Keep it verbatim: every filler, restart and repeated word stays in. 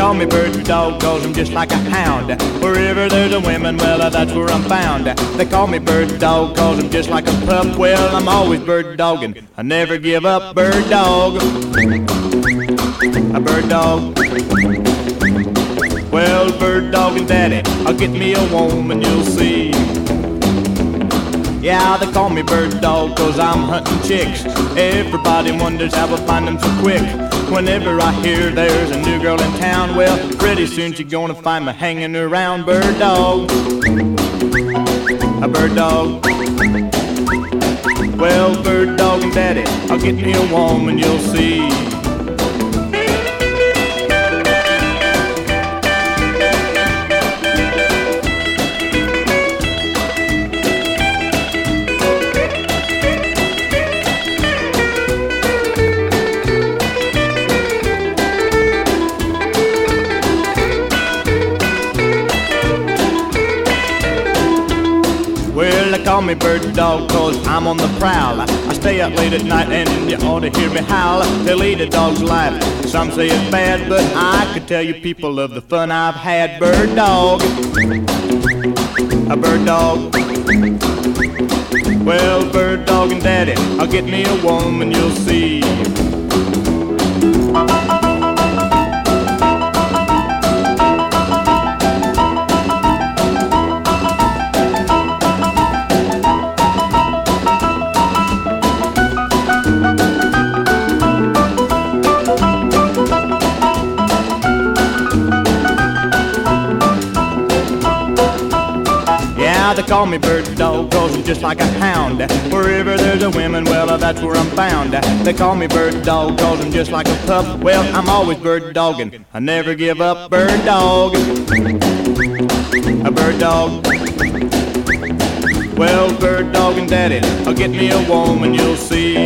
call me bird dog, cause I'm just like a hound. Wherever there's a woman, well, that's where I'm found. They call me bird dog, cause I'm just like a pup. Well, I'm always bird dogging, I never give up. Bird dog, a bird dog. Well, bird dogging daddy, I'll get me a woman, you'll see. Yeah, they call me bird dog, cause I'm hunting chicks. Everybody wonders how I find them so quick. Whenever I hear there's a new girl in town, well, pretty soon she's gonna find me hanging around. Bird dog, a bird dog. Well, bird dogging daddy, I'll get me a woman, you'll see. Well, they call me bird dog, cause I'm on the prowl. I stay up late at night and you ought to hear me howl. They lead a dog's life, some say it's bad, but I could tell you people of the fun I've had. Bird dog, a bird dog. Well, bird dogging daddy, I'll get me a woman, you'll see. They call me bird dog, cause I'm just like a hound. Wherever there's a woman, well, that's where I'm found. They call me bird dog, cause I'm just like a pup. Well, I'm always bird dogging, I never give up. Bird dog, a bird dog. Well, bird dogging daddy, I'll get me a woman, you'll see.